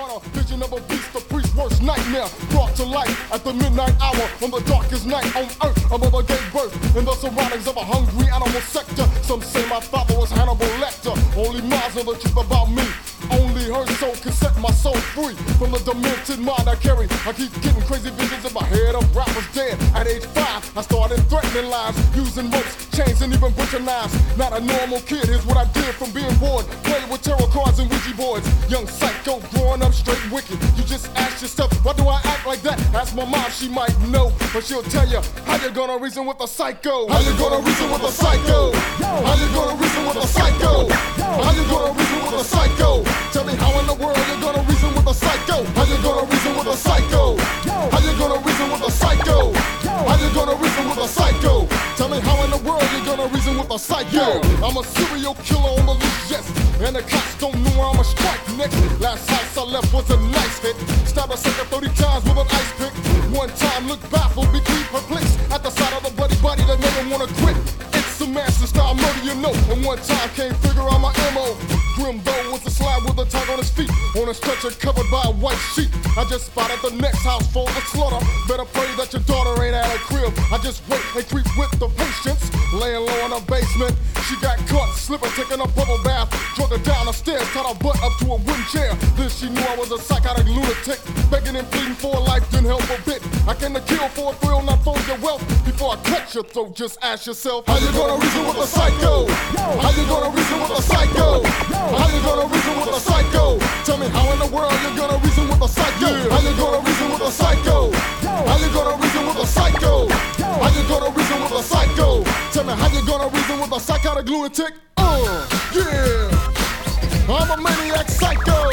hunter, vision of a beast, the priest's worst nightmare, brought to life at the midnight hour on the darkest night on earth. A mother gave birth in the surroundings of a hungry animal sector. Some say my father was Hannibal Lecter. Only Mars know the truth about me. Only her soul can set my soul free from the demented mind I carry. I keep getting crazy visions in my head of rappers dead. At age 5, I started threatening lives, using ropes, chains, and even butcher knives. Not a normal kid, here's what I did from being bored. Played with tarot cards and Ouija boards. Young psycho, growing up straight wicked. You just ask yourself, why do I act like that? Ask my mom, she might know, but she'll tell you, how you gonna reason with a psycho? How you gonna reason with a psycho? How you gonna reason with a psycho? How you gonna reason with a psycho? Tell me how in the world you're gonna reason with a psycho? How you gonna reason with a psycho? How you gonna reason with a psycho? How you gonna reason with a psycho? Tell me how in the world you're gonna reason with a psycho? I'm a serial killer on the loose, yes, and the cops don't know where I'ma strike next. Last house I left was a nice hit. Stabbed a sucker 30 times with an ice pick. One time looked baffled, between perplexed at the sight of the bloody body that made him wanna quit. It's a master style murder, you know. And one time can't figure out my MO. Grimbo was a slab with a tag on his feet, on a stretcher covered by a white sheet. I just spotted the next house full of slaughter. Better pray that your daughter ain't at her crib. I just wait and creep with the patience, laying low in her basement. She got caught slipping, taking a bubble bath. Drug her down the stairs, tied her butt up to a wooden chair. Then she knew I was a psychotic lunatic, begging and pleading for a life, didn't help a bit. I came to kill for a thrill, not for your wealth. Before I cut your throat, just ask yourself, how you gonna reason with a psycho? How you gonna reason with a psycho? How you gonna reason with a psycho? Tell me how in the world you're gonna reason with a psycho? How you gonna reason with a psycho? How you gonna reason with a psycho? How you gonna reason with a psycho? Tell me how you gonna reason with a psychotic lunatic? Yeah, I'm a maniac psycho.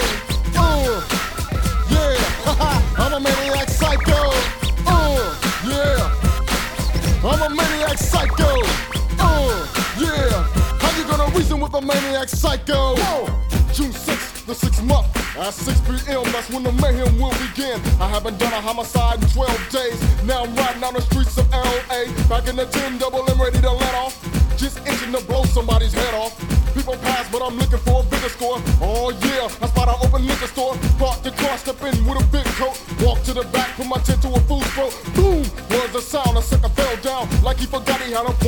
Yeah, I'm a maniac psycho. Yeah, I'm a maniac psycho. Yeah, how you gonna reason with a maniac psycho? June 6th, the 6th month, at 6 p.m., that's when the mayhem will begin. I haven't done a homicide in 12 days. Now I'm riding down the streets of L.A. Back in the 10 double M, ready to let off. Just itching to blow somebody's head off. People pass, but I'm looking for a bigger score. Oh yeah, I spot an open liquor store. Parked the car, step in with a big coat. Walk to the back, put my tent to a fool's throat. Boom, was the sound, a sucker fell down like he forgot he had a